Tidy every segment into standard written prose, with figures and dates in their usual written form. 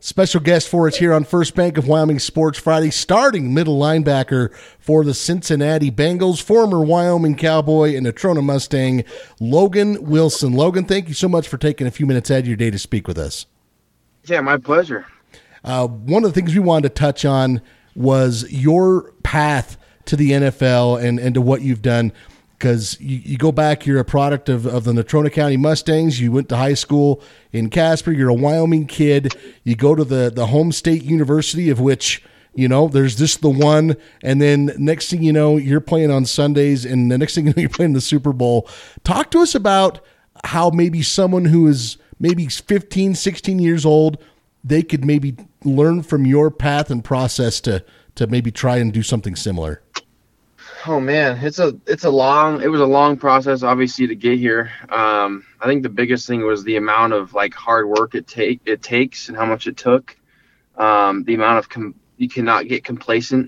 Special guest for us here on First Bank of Wyoming Sports Friday, starting middle linebacker for the Cincinnati Bengals, former Wyoming Cowboy and Natrona Mustang, Logan Wilson. Logan, thank you so much for taking a few minutes out of your day to speak with us. Yeah, my pleasure. One of the things we wanted to touch on was your path to the NFL and to what you've done. Because you go back, you're a product of the Natrona County Mustangs. You went to high school in Casper. You're a Wyoming kid. You go to the home state university, of which, there's just the one. And then next thing you know, you're playing on Sundays. And the next thing you know, you're playing the Super Bowl. Talk to us about how maybe someone who is maybe 15, 16 years old, they could maybe learn from your path and process to maybe try and do something similar. Oh man, it was a long process, obviously, to get here. I think the biggest thing was the amount of hard work it takes and how much it took. The amount of you cannot get complacent.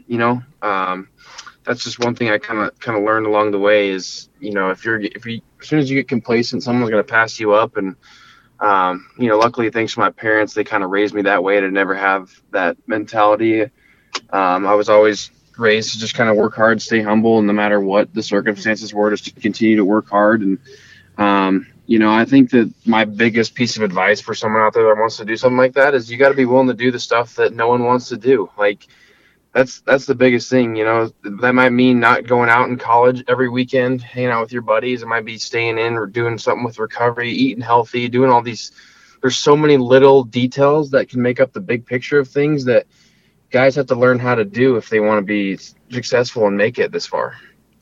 That's just one thing I kind of learned along the way is, if you as soon as you get complacent, someone's going to pass you up. And luckily, thanks to my parents, they kind of raised me that way to never have that mentality. I was always raised to just kind of work hard, stay humble, and no matter what the circumstances were, just to continue to work hard. And, I think that my biggest piece of advice for someone out there that wants to do something like that is you got to be willing to do the stuff that no one wants to do. That's the biggest thing, that might mean not going out in college every weekend, hanging out with your buddies. It might be staying in or doing something with recovery, eating healthy, doing all these. There's so many little details that can make up the big picture of things that guys have to learn how to do if they want to be successful and make it this far.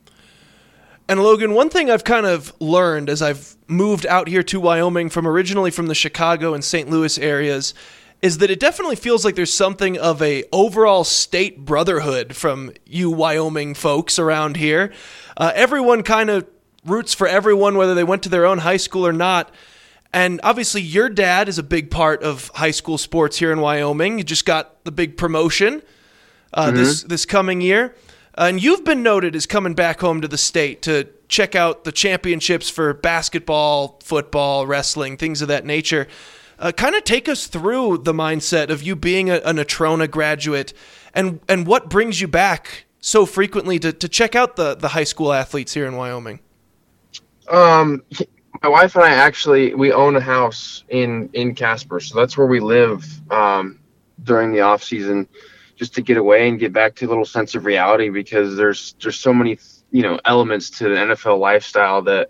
And Logan, one thing I've kind of learned as I've moved out here to Wyoming originally from the Chicago and St. Louis areas is that it definitely feels like there's something of a overall state brotherhood from you Wyoming folks around here. Everyone kind of roots for everyone, whether they went to their own high school or not. And obviously your dad is a big part of high school sports here in Wyoming. You just got the big promotion this coming year. And you've been noted as coming back home to the state to check out the championships for basketball, football, wrestling, things of that nature. Kind of take us through the mindset of you being a Natrona graduate and what brings you back so frequently to check out the high school athletes here in Wyoming. My wife and I we own a house in Casper, so that's where we live during the off season, just to get away and get back to a little sense of reality, because there's so many elements to the NFL lifestyle that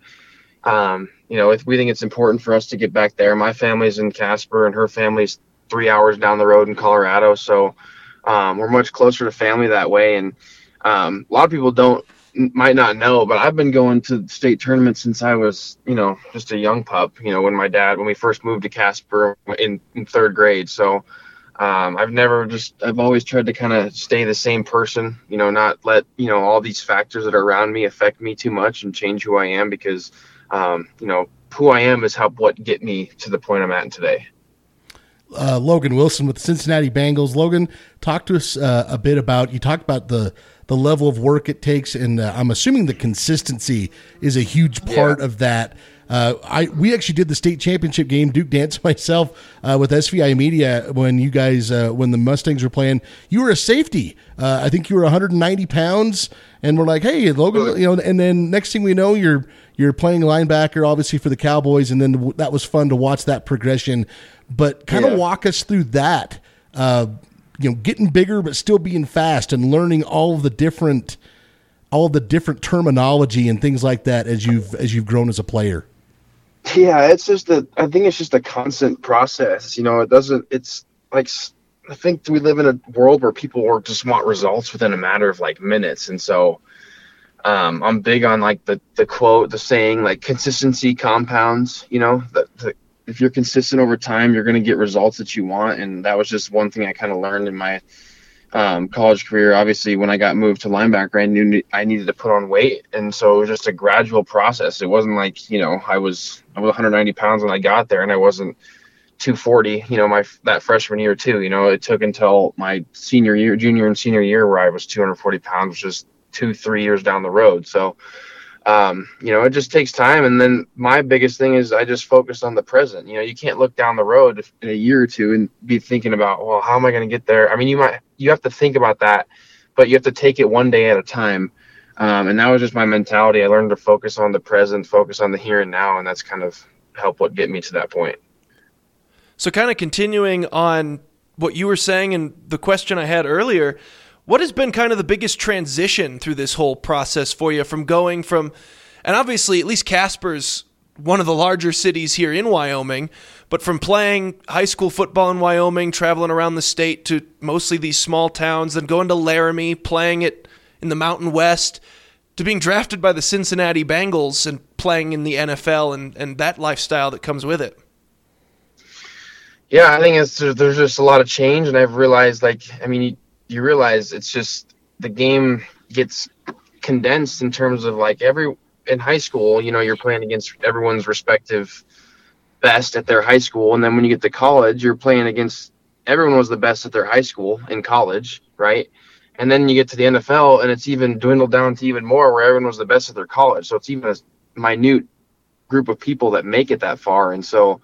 we think it's important for us to get back there. My family's in Casper and her family's 3 hours down the road in Colorado, so we're much closer to family that way. And a lot of people might not know, but I've been going to state tournaments since I was, just a young pup, when we first moved to Casper in third grade. So I've always tried to kind of stay the same person, not let, all these factors that are around me affect me too much and change who I am, because, who I am is what get me to the point I'm at today. Logan Wilson with the Cincinnati Bengals. Logan, talk to us a bit about, you talked about the level of work it takes, and I'm assuming the consistency is a huge part of that. We actually did the state championship game, Duke Dance, myself, with SVI Media when you guys, when the Mustangs were playing. You were a safety. I think you were 190 pounds, and we're like, hey, Logan, and then next thing we know, you're playing linebacker, obviously, for the Cowboys, and then that was fun to watch that progression. But kind of walk us through that, getting bigger but still being fast and learning all the different terminology and things like that as you've grown as a player. Yeah, I think it's just a constant process. It's like, I think we live in a world where people just want results within a matter of minutes. And so I'm big on the saying, consistency compounds, if you're consistent over time, you're going to get results that you want. And that was just one thing I kind of learned in my college career. Obviously, when I got moved to linebacker, I knew I needed to put on weight. And so it was just a gradual process. It wasn't like, I was 190 pounds when I got there, and I wasn't 240, that freshman year too. It took until my junior and senior year where I was 240 pounds, which is 2-3 years down the road. So It just takes time. And then my biggest thing is I just focus on the present. You can't look down the road in a year or two and be thinking about, well, how am I going to get there? I mean, you have to think about that, but you have to take it one day at a time. And that was just my mentality. I learned to focus on the present, focus on the here and now. And that's kind of helped what get me to that point. So kind of continuing on what you were saying and the question I had earlier, what has been kind of the biggest transition through this whole process for you from going from, and obviously at least Casper's one of the larger cities here in Wyoming, but from playing high school football in Wyoming, traveling around the state to mostly these small towns, then going to Laramie, playing it in the Mountain West, to being drafted by the Cincinnati Bengals and playing in the NFL and that lifestyle that comes with it? Yeah, I think there's just a lot of change, and I've realized, you realize it's just the game gets condensed in terms of in high school, you're playing against everyone's respective best at their high school, and then when you get to college, you're playing against everyone was the best at their high school in college, right? And then you get to the NFL, and it's even dwindled down to even more where everyone was the best at their college. So it's even a minute group of people that make it that far, and so.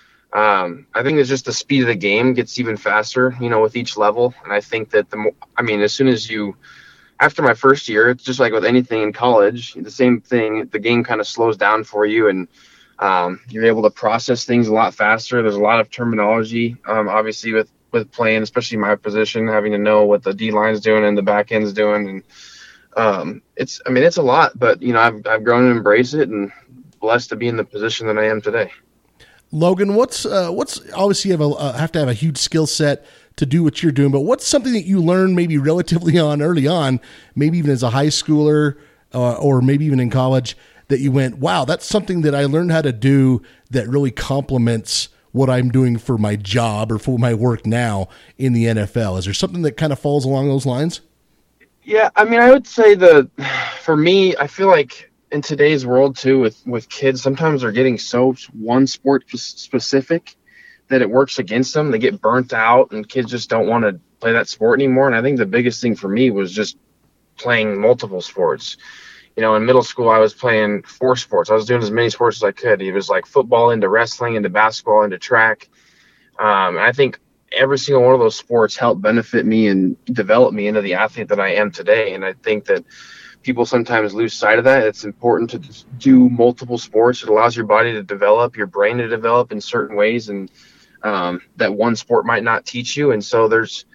I think it's just the speed of the game gets even faster, with each level. And I think that as soon as after my first year, it's just like with anything in college, the same thing, the game kind of slows down for you, and you're able to process things a lot faster. There's a lot of terminology, obviously with playing, especially my position, having to know what the D line's doing and the back end's doing. And it's a lot, but I've grown to embrace it and blessed to be in the position that I am today. Logan, what's obviously you have to have a huge skill set to do what you're doing, but what's something that you learned maybe relatively early on, maybe even as a high schooler or maybe even in college, that you went, wow, that's something that I learned how to do that really complements what I'm doing for my job or for my work now in the NFL? Is there something that kind of falls along those lines? Yeah, I would say for me, I feel like in today's world too, with kids, sometimes they're getting so one sport specific that it works against them. They get burnt out, and kids just don't want to play that sport anymore. And I think the biggest thing for me was just playing multiple sports. In middle school, I was playing 4 sports. I was doing as many sports as I could. It was like football into wrestling, into basketball, into track. And I think every single one of those sports helped benefit me and develop me into the athlete that I am today. And I think that people sometimes lose sight of that. It's important to do multiple sports. It allows your body to develop, your brain to develop in certain ways, and that one sport might not teach you. And so there's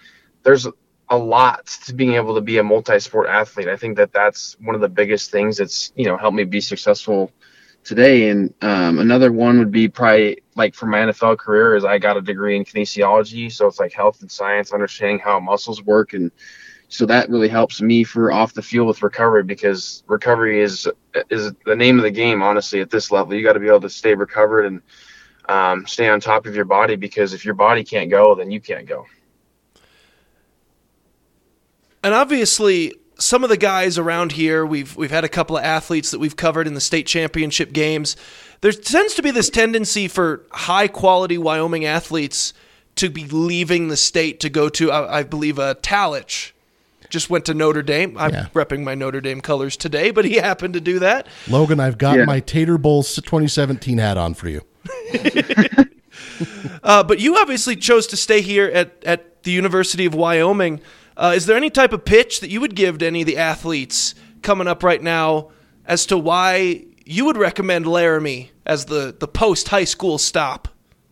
a lot to being able to be a multi-sport athlete. I think that's one of the biggest things that's helped me be successful today. And another one would be probably like for my NFL career is I got a degree in kinesiology, so it's like health and science, understanding how muscles work. And so that really helps me for off the field with recovery, because recovery is the name of the game, honestly, at this level. You got to be able to stay recovered and stay on top of your body, because if your body can't go, then you can't go. And obviously, some of the guys around here, we've had a couple of athletes that we've covered in the state championship games. There tends to be this tendency for high-quality Wyoming athletes to be leaving the state to go to, I believe, Talich. Just went to Notre Dame. I'm repping my Notre Dame colors today, but he happened to do that. Logan, I've got my Tater Bowl 2017 hat on for you. But you obviously chose to stay here at the University of Wyoming. Is there any type of pitch that you would give to any of the athletes coming up right now as to why you would recommend Laramie as the post-high school stop?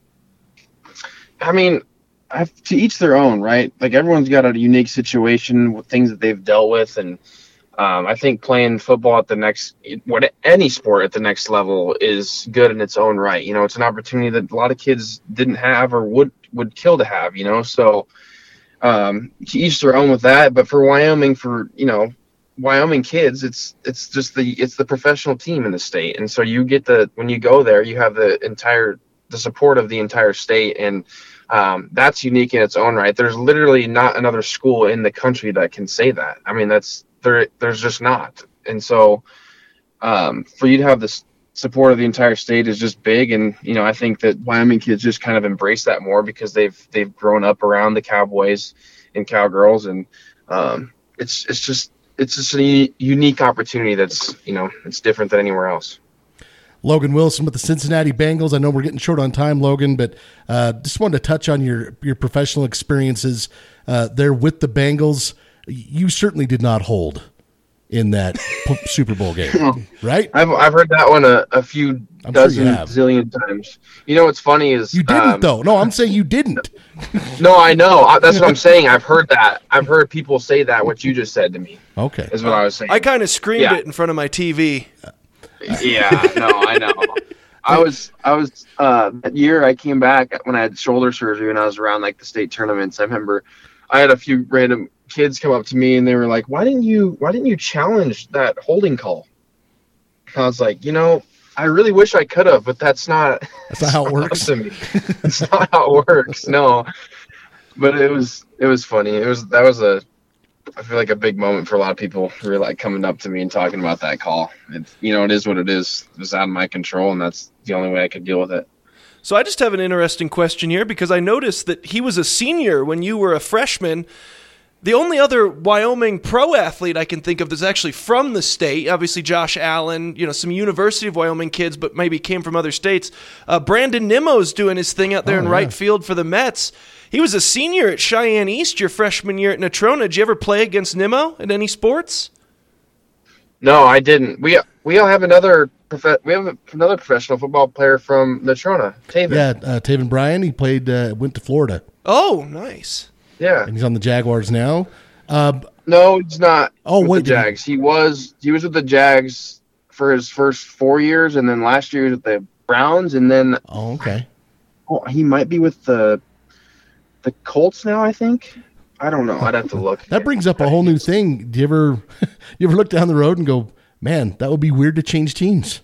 To each their own, right? Like, everyone's got a unique situation with things that they've dealt with. And I think playing football any sport at the next level is good in its own right. It's an opportunity that a lot of kids didn't have or would kill to have, so to each their own with that. But for Wyoming, Wyoming kids, it's the professional team in the state. And so you get when you go there, you have the support of the entire state. And that's unique in its own right. There's literally not another school in the country that can say that. There's just not. And so for you to have the support of the entire state is just big. And I think that Wyoming kids just kind of embrace that more because they've grown up around the Cowboys and Cowgirls, and it's it's just a unique opportunity that's, it's different than anywhere else. Logan Wilson with the Cincinnati Bengals. I know we're getting short on time, Logan, but just wanted to touch on your professional experiences there with the Bengals. You certainly did not hold in that Super Bowl game, right? I've heard that one a few zillion times. What's funny is you didn't though. No, I'm saying you didn't. No, I know. That's what I'm saying. I've heard that. I've heard people say that. What you just said to me. Okay, is what I was saying. I kind of screamed it in front of my TV. Yeah, no, I know. I was that year I came back when I had shoulder surgery and I was around like the state tournaments. I remember I had a few random kids come up to me and they were like, why didn't you challenge that holding call? And I was like, I really wish I could have, but that's not how it works to me. It's not how it works. No, but it was funny. I feel like a big moment for a lot of people who were like coming up to me and talking about that call. It is what it is. It was out of my control, and that's the only way I could deal with it. So I just have an interesting question here because I noticed that he was a senior when you were a freshman. The only other Wyoming pro athlete I can think of that's actually from the state, obviously Josh Allen, some University of Wyoming kids, but maybe came from other states. Brandon Nimmo's doing his thing out there in right field for the Mets. He was a senior at Cheyenne East your freshman year at Natrona. Did you ever play against Nimmo in any sports? No, I didn't. We all have another professional football player from Natrona, Taven. Yeah, Taven Bryan. He went to Florida. Oh, nice. Yeah, and he's on the Jaguars now. No, he's not. Oh, with the Jags. He was with the Jags for his first 4 years, and then last year he was with the Browns, and then. Oh, okay. Oh, he might be with the Colts now, I think. I don't know. I'd have to look. That brings up a whole new thing. Do you ever look down the road and go, man, that would be weird to change teams?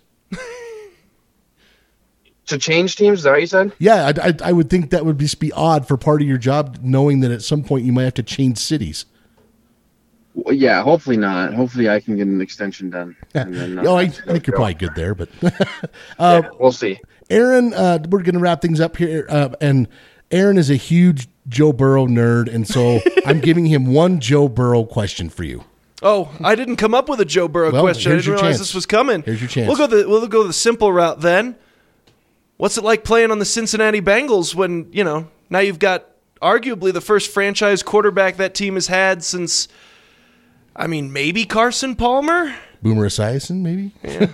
To change teams? Is that what you said? Yeah, I would think that would just be odd for part of your job, knowing that at some point you might have to change cities. Well, yeah, hopefully not. Hopefully I can get an extension done. And then, I think you're probably good there, but we'll see. Aaron, we're going to wrap things up here, and Aaron is a huge Joe Burrow nerd, and so I'm giving him one Joe Burrow question for you. Oh, I didn't come up with a Joe Burrow question. I didn't realize this was coming. Here's your chance. We'll go the simple route then. What's it like playing on the Cincinnati Bengals when, now you've got arguably the first franchise quarterback that team has had since, maybe Carson Palmer? Boomer Esiason, maybe? Yeah.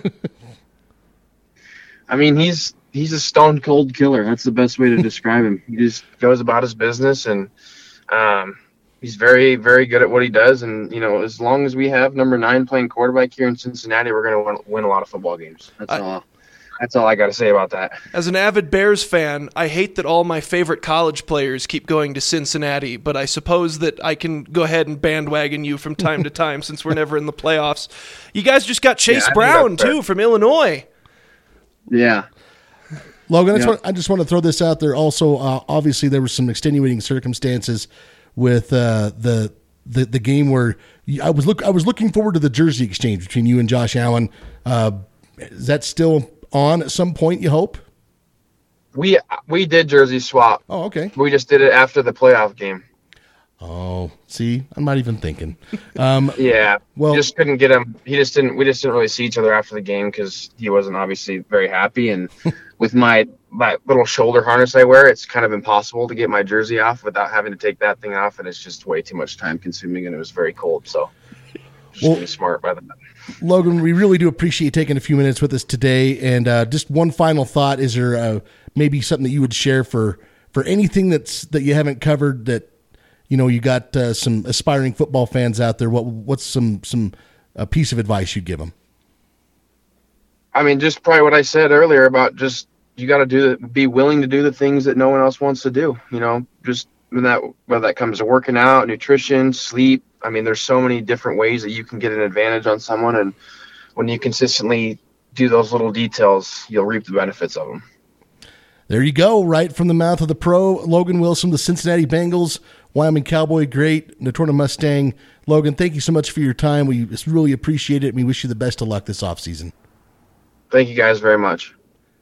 He's a stone cold killer. That's the best way to describe him. He just goes about his business, and he's very, very good at what he does. And, as long as we have number 9 playing quarterback here in Cincinnati, we're going to win a lot of football games. That's all I got to say about that. As an avid Bears fan, I hate that all my favorite college players keep going to Cincinnati, but I suppose that I can go ahead and bandwagon you from time to time since we're never in the playoffs. You guys just got Chase Brown, too, from Illinois. Yeah. Logan, I just want to throw this out there. Also, obviously, there were some extenuating circumstances with the game where I was looking forward to the jersey exchange between you and Josh Allen. Is that still on at some point, you hope? We did jersey swap. Oh, okay. We just did it after the playoff game. Oh, see, I'm not even thinking. Yeah, well, just couldn't get him. We just didn't really see each other after the game because he wasn't obviously very happy. And with my little shoulder harness I wear, it's kind of impossible to get my jersey off without having to take that thing off, and it's just way too much time consuming. And it was very cold, so just really smart by that. Logan, we really do appreciate taking a few minutes with us today. And just one final thought: is there maybe something that you would share for anything that you haven't covered that? You got some aspiring football fans out there. What's some piece of advice you'd give them? Just probably what I said earlier about just you got to be willing to do the things that no one else wants to do. Just whether that comes to working out, nutrition, sleep. There's so many different ways that you can get an advantage on someone, and when you consistently do those little details, you'll reap the benefits of them. There you go, right from the mouth of the pro, Logan Wilson, the Cincinnati Bengals, Wyoming Cowboy great, Natrona Mustang. Logan, thank you so much for your time. We really appreciate it, and we wish you the best of luck this offseason. Thank you guys very much.